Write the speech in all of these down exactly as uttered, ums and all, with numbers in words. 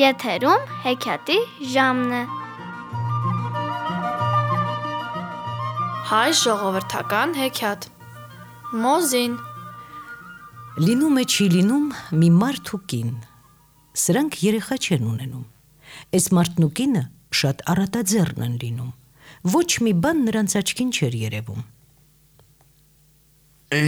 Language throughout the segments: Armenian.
Եթերում հեքիաթի ժամն է։ Հայ ժողովրդական հեքիաթ։ Մոզին։ Լինում է չի լինում մի մարդ ու կին։ Սրանք երեխա չեն ունենում։ Այս մարդն ու կինը շատ առատաձեռն են լինում։ Ոչ մի բան նրանց աչքին չէր երևում։ Է,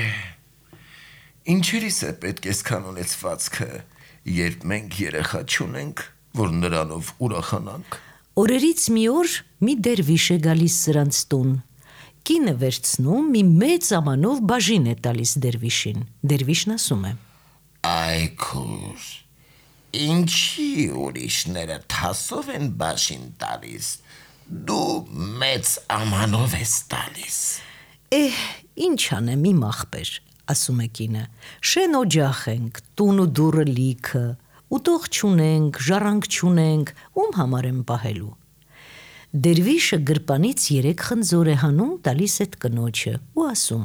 ինչերիս է պետք այսքան ունեցվածքը, երբ մենք երեխա չունենք, որ նրանով ուրախանանք։ Օրերից մի օր մի դերվիշ է գալիս սրանց տուն։ Կինը վերցնում մի մեծ ամանով բաժին է տալիս դերվիշին։ Դերվիշն ասում է. Այ քուր, ինչի ուրիշները թասով են բաժին տալիս, դու մեծ ամանով ես տալիս։ Էհ, ինչ անեմ իմ ախպեր, ասում է կինը, շեն օջախ ենք, տուն ու դուռը լիքը, ուտող չունենք, ժառանգ չունենք, ում համար եմ պահելու։ Դերվիշը գրպանից երեք խնձոր է հանում, տալիս այդ կնոջը ու ասում.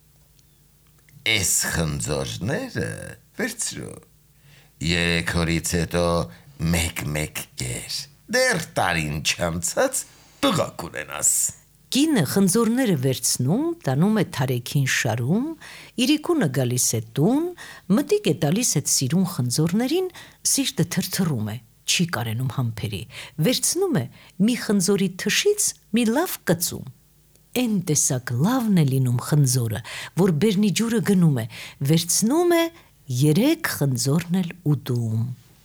Էս խնձորները վերցրու, երեք օրից հետո մեկ-մեկ կեր, դեռ տարին չանցած տղա կունենաս։ Կինը խնձորները վերցնում, տանում է թարեքին շարում, իրիկունը գալիս է տուն, մտիկ է տալիս այդ սիրուն խնձորներին, սիրտը թրթռում է, չի կարենում համբերի, վերցնում է մի խնձորի թշից մի լավ կծում։ Էն տեսակ լավն է լինում խնձորը, որ բերնի ջուրը գնում է, վերցնում է երեք խնձորն էլ ուտում։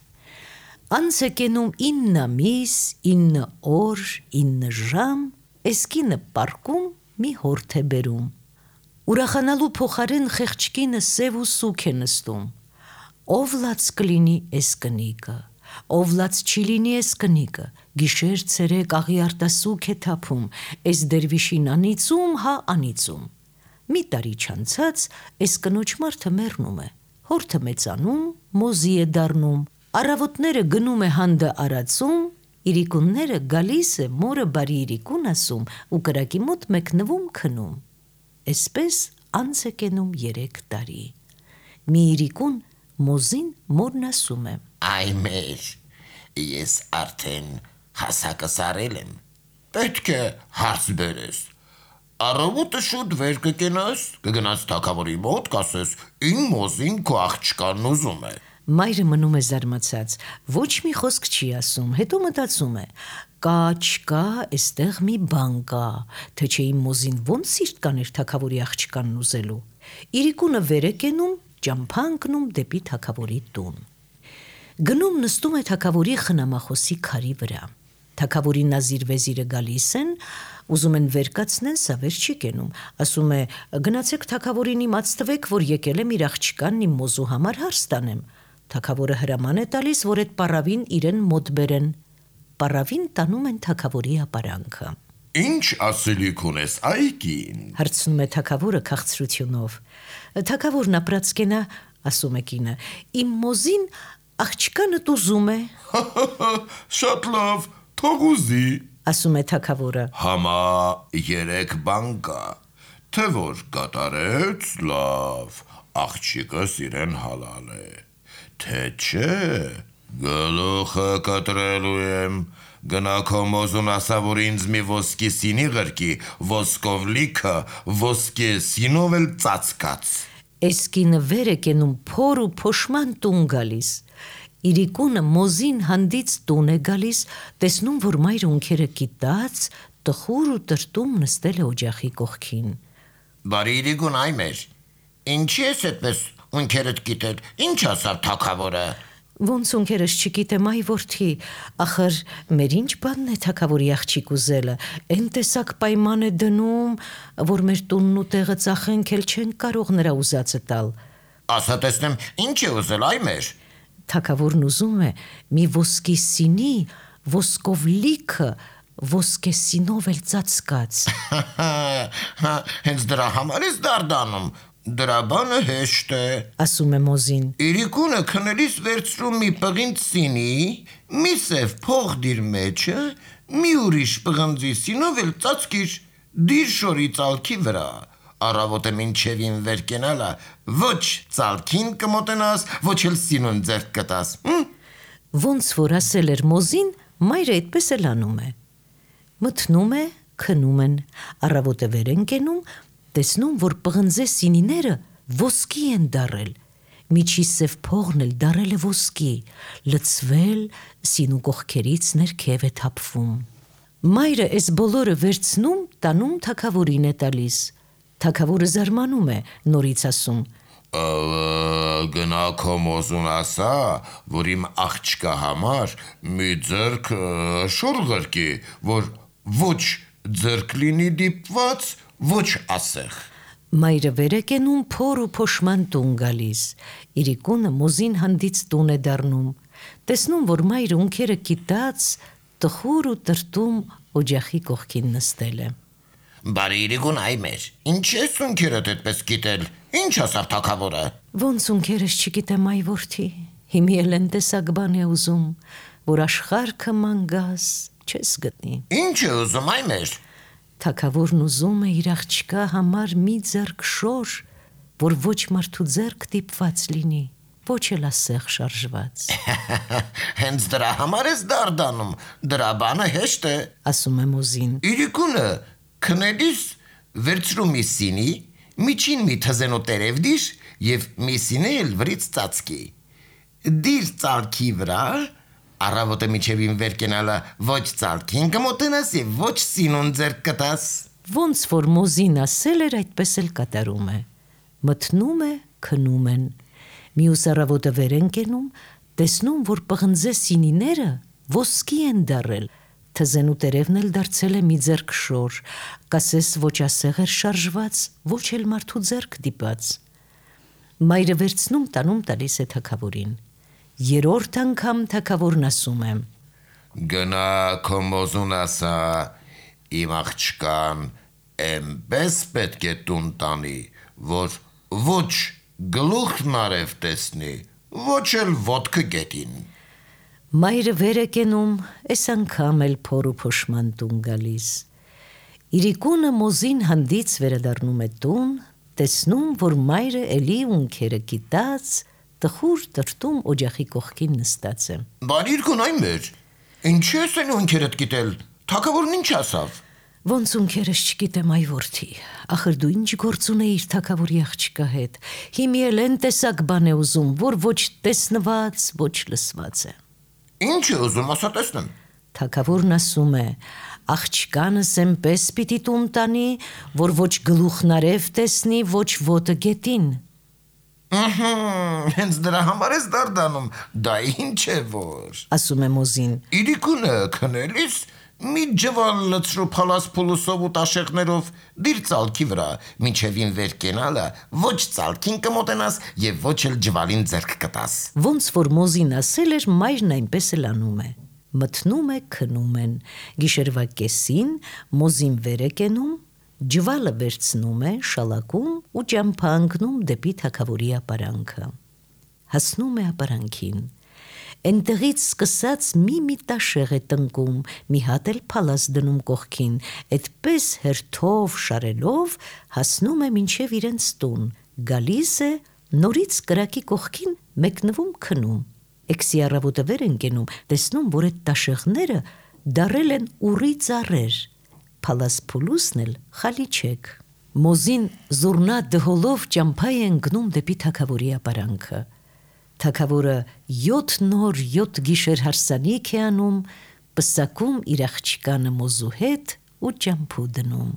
Անց է կենում ինը ամիս, ինը օր, ինը ժամ, այս կինը պառկում մի հորթ է բերում։ Ուրախանալու փոխարեն խեղճ կինը սև ու սուգ է նստում։ Ով լաց կլինի այս կնիկը, ով լաց չի լինի այս կնիկը, գիշեր ցերեկ աղի արտասուք է թափում, այս դերվիշին անիծում, հա անիծում։ Մի տարի չանցած այս կնոջ մարդը մեռնում է, հորթը մեծանում, մոզի է դառնում, առավոտները գնում է հանդը արածում, իրիկունները գալիս է մորը բարի իրիկուն ասում ու կրակի մոտ մեկնվում քնում։ Այսպես անց է կենում երեք տարի։ Մի իրիկուն մոզին մորն ասում է. Այ մեր, ես արդեն հասակս արել եմ, պետք է հարց բերես, առավոտը շուտ վեր կկենաս, կգնաս թագավորի մոտ, կասես, իմ մոզին քո աղջկան ուզում է։ Մայրը մնում է զարմացած, ոչ մի խոսք չի ասում, հետո մտածում է. կա, չկա, այստեղ մի բան կա, թե չէ իմ մոզին ոնց սիրտ կաներ թագավորի աղջկանն ուզելու։ Իրիկունը վեր է կենում, ճամփա ընկնում դեպի թագավորի տուն։ Գնում նստում է թագավորի խնամախոսի քարի վրա։ Թագավորի նազիր վեզիրը գալիս են, ուզում են վեր կացնեն, սա վեր չի կենում, ասում է. գնացեք թագավորին իմաց տվեք, որ եկել եմ իր աղջկանն իմ մոզու համար հարց տանեմ։ Թագավորը հրաման է տալիս, որ այդ պառավին իրեն մոտ բերեն։ Պառավին տանում են թագավորի ապարանքը։ Ինչ ասելիք ունես, այ կին, հարցնում է թագավորը քաղցրությունով։ Թագավորն ապրած կենա, ասում է կինը, իմ մոզին աղջկանդ ուզում է։ Շատ լավ, թող ուզի, ասում է թագավորը։ Համա երեք բան կա, թե որ կատարեց, լավ, աղջիկս իրեն հալալ է, թե չէ, գլուխը կտրելու եմ, գնա քո մոզուն ասա, որ ինձ մի ոսկի սինի ղրկի, ոսկով լիքը, ոսկե սինով էլ ծածկած։ Այս կինը վեր է կենում փոր ու փոշման տուն գալիս։ Իրիկունը մոզին հանդից տուն է գալիս, տեսնում, որ մայրը ունքերը կիտած, տխուր ու տրտում նստել է օջախի կողքին։ Բարի իրիկուն, այ մեր, ինչի ես այդպես ունքերդ կիտել, ինչ ասավ թագավորը։ Ոնց ունքերս չգիտեմ, այ որդի, ախր մեր ինչ բանն է թագավորի աղջիկ ուզելը, էն տեսակ պայման է դնում, որ մեր տունն ու տեղը ծախենք էլ չենք կարող նրա ուզածը տալ։ Ասա տեսնեմ, ինչ է ուզել, այ մեր։ Թագավորն ուզում է մի ոսկի սինի, ոսկով լիքը, ոսկե սինով էլ ծածկած։ Հենց դրա համար ես դարդանում, դրա բանը հեշտ է, ասում է մոզին։ Իրիկունը քնելիս վերցրում մի պղինձ սինի, մի սև փող դիր մեջը, մի ուրիշ պղնձի սինով էլ ծածկիր, դիր շորի ծալքի վրա, առավոտը մինչևին վեր կենալա, ոչ ծալքին կմոտենաս, ոչ էլ սինուն ձեռք կտաս։ Ոնց որ ասել էր Մոզին, մայրը այդպես էլ անում է։ Մտնում է, քնում են, առավոտը վեր են կենում, տեսնում, որ պղնձե սինիները ոսկի են դարել, միջի սև փողն էլ դարել է ոսկի, լցվել, սինու կողքերից ներքև է թափվում։ Մայրը այս բոլորը վերցնում, տանում թագավորին է տալիս։ Թագավորը զարմանում է, նորից ասում. Գնա քո Մոզուն ասա, որ իմ աղջկա համար մի ձեռք շոր ղրկի, որ ոչ ձեռք լինի դիպված, ոչ ասեղ։ Մայրը վեր է կենում, փոր ու փոշման տուն գալիս։ Իրիկունը Մոզին հանդից տուն է դառնում։ Տեսնում, որ մայրը ունքերը կիտած, տխուր ու տրտում օջախի կողքին նստել է։ Բարի Իրիկուն այ մեր, ինչ ես ունքերդ այդպես կիտել, ինչ ասավ թագավորը։ Ոնց ունքերս չգիտեմ այ որդի, հիմի էլ են տեսակ բան է ուզում, որ աշխարհքը մանգաս չես գտնի։ Ինչ է ուզում այ մեր։ Թագավորն ուզում է իր աղջկա համար մի ձեռք շոր, որ ոչ մարդու ձեռք դիպված լինի, ոչ էլ ասեղ շարժված։ Հենց դրա համար ես դարդանում, դրա բանը հեշտ է, ասում է Մոզին։ Իրիկունը քնելիս վերցրու մի սինի, միջին մի թզենու տերև դիր և մի սինի էլ վրից ծածկի։ Դիր ծալքի վրա, առավոտը միջևին վեր կենալը ոչ ծալքին կմոտենաս և ոչ սինուն ձեռք կտաս։ Ոնց որ Մոզին ասել էր, այդպես էլ կատարում է։ Մտնում է, քնում են։ Մյուս առավոտը վեր են կենում, տեսնում, որ պղնձե սինիները ոսկի են դարել, թզենու տերևն էլ դարձել է մի ձեռք շոր, կասես ոչ ասեղ էր շարժված, ոչ էլ մարդու ձեռք դիպած։ Մայրը վերցնում, տանում տալիս է թագավորին։ Երրորդ անգամ թագավորն ասում է. Գնա քո Մոզուն ասա, իմ աղջկան էնպես պետք է տուն տանի, որ ոչ գլուխն արև տեսնի, ոչ էլ ոտքը գետին։ Մայրը վեր է կենում, այս անգամ էլ փոր ու փոշման տուն գալիս։ Իրիկունը Մոզին հանդից վերադառնում է տուն, տեսնում, որ մայրը էլի ունքերը կիտած, տխուր տրտում օջախի կողքին նստած է։ Բարի Իրիկուն այ մեր, ինչ ես են ունքերդ կիտել, թագավորն ինչ ասավ։ Ոնց ունքերս չգիտեմ այ որդի, ախր դու ինչ գործ ունեիր թագավորի աղջկա հետ, հիմի էլ են տեսակ բան է ուզում, որ ոչ տեսնված, ոչ լսված է։ Ինչ է ուզում, ասա տեսնեմ։ Թագավորն ասում է. աղջկանս էնպես պիտի տուն տանի, որ ոչ գլուխն արև տեսնի, ոչ ոտը գետին։ Ահա, հենց դրա համար ես դարդանում, դա ինչ է որ։ Ասում է Մոզին։ Իրիկունը քնելիս մի ջվալ լցրու փալաս փուլուսով ու տաշեղներով դիր ծալքի վրա, մինչևին վեր կենալը ոչ ծալքին կմոտենաս և ոչ էլ ջվալին ձեռք կտաս։ Ոնց որ Մոզին ասել էր, մայրն այնպես էլ անում է։ Մտնում է, քնում են, գիշերվա կեսին Մոզին վեր է կենում, ջվալը վերցնում է, շալակում ու ճամփա ընկնում դեպի թագավորի ապարանքը։ Հասնում է ապարանքին։ Էնտեղից սկսած մի-մի տաշեղ է տնկում, մի հատ էլ փալաս դնում կողքին, այդպես հերթով շարելով հասնում է մինչև իրենց տուն, գալիս է, նորից կրակի կողքին մեկնվում քնում։ Էքսի առավոտը վեր են կենում, տեսնում, որ այդ տաշեղները դարել են ուռի ծառեր, փալաս փուլուսն էլ խալիչեք։ Մոզին զուռնա դհոլով ճամփա է ընկնում դեպի թագավորի ապարանքը։ Թագավորը յոթ նոր յոթ գիշեր հարսանիք է անում, պսակում իր աղջկանը Մոզու հետ ու ճամփու դնում։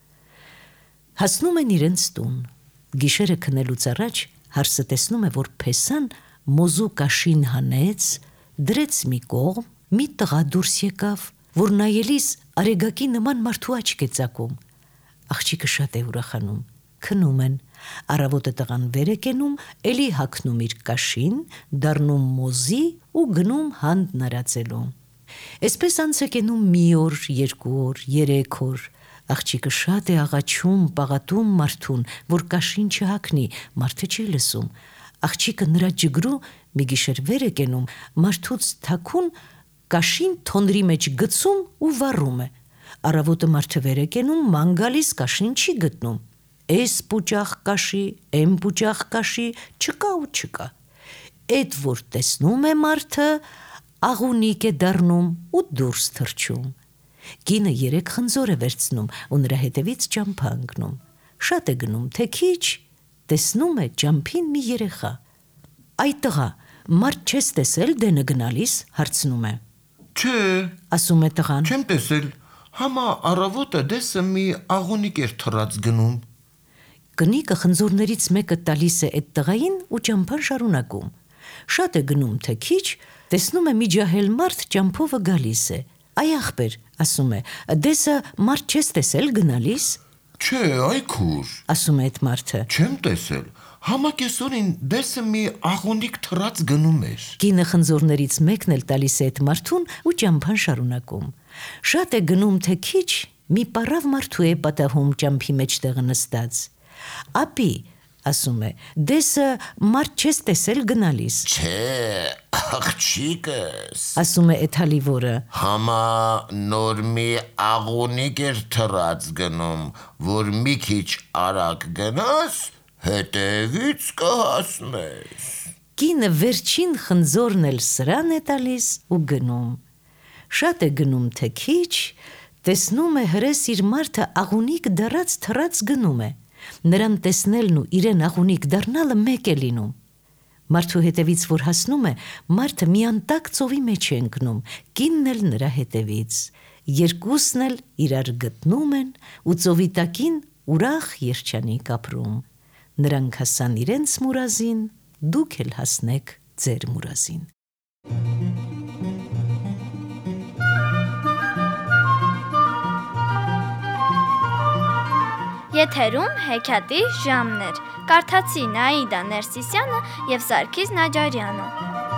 Հասնում են իրենց տուն։ Գիշերը քնելուց առաջ հարսը տեսնում է, որ փեսան Մոզու կաշին հանեց, դրեց մի կողմ, մի տղա դուրս եկավ, որ նայելիս արեգակի նման մարդու աչք է ծակում։ Աղջիկը շատ է ուրախանում, քնում են, առավոտը տղան վեր է կենում, էլի հագնում իր կաշին, դառնում Մոզի ու գնում հանդ նարածելու։ Այսպես անց է կենում մի օր, երկու օր, երեք օր, աղջիկը շատ է աղաչում, պաղատում մարդուն, որ կաշին չհագնի, մարդը չի լսում։ Աղջիկը նրա ջգրու մի գիշեր վեր է կենում, մարդուց թաքուն կաշին թոնրի մեջ գցում ու վառում է։ Առավոտը մարդը վեր է կենում, ման գալիս կաշին չի գտնում։ Էս պուճախ կաշի, էն պուճախ կաշի, չկա ու չկա։ Էդ որ տեսնում է մարդը, աղունիկ է դառնում ու դուրս թռչում։ Կինը երեք խնձոր է վերցնում ու նրա հետևից ճամփա ընկնում։ Շատ է գնում, թե քիչ, տեսնում է ճամփին մի երեխա։ Այ տղա, մարդ չես տեսել դենը գնալիս, հարցնում է։ Չէ, Ասում է տղան։ չեմ տեսել։ Համա առավոտը դեսը մի աղունիկ էր թռած գնում։ Կնիկը խնձորներից մեկը տալիս է այդ տղային ու ճամփան շարունակում։ Շատ է գնում, թե քիչ, տեսնում է մի ջահել մարդ ճամփովը գալիս է։ Այ ախպեր, ասում է, դեսը մարդ չես տեսել գնալիս։ Չէ, այ քուր, Ասում է այդ մարդը։ չեմ տեսել։ Համա կեսօրին դեսը մի աղունիկ թռած գնում էր։ Կինը խնձորներից մեկն էլ տալիս է այդ մարդուն ու ճամփան շարունակում։ Շատ է գնում, թե քիչ, մի պարավ մարդու է պատահում ճամփի մեջտեղը նստած։ Ապի, ասում է, դեսը մարդ չես տեսել գնալիս։ Չէ, աղջիկս։ Ասում է այդ հալիվորը։ Համա նոր մի աղունիկ էր թռած գնում, որ մի քիչ արագ գնաս, հետևից կհասնես։ Կինը վերջին խնձորն էլ սրան է տալիս ու գնում։ Շատ է գնում, թե քիչ, տեսնում է հրես իր մարդը աղունիկ դառած թռած գնում է։ Նրան տեսնելն ու իրեն աղունիկ դառնալը մեկ է լինում։ Մարդու հետևից որ հասնում է, մարդը մի անտակ ծովի մեջ է ընկնում, կինն էլ նրա հետևից։ Երկուսն էլ իրար գտնում են ու ծովի տակին ուրախ երջանիկ ապրում։ Նրանք հասան իրենց մուրազին, դուք էլ հասնեք ձեր մուրազին։ Եթերում հեքիաթի ժամն էր։ Կարդացի Նաիդա Ներսիսյանը և Սարգիս Նաջարյանը։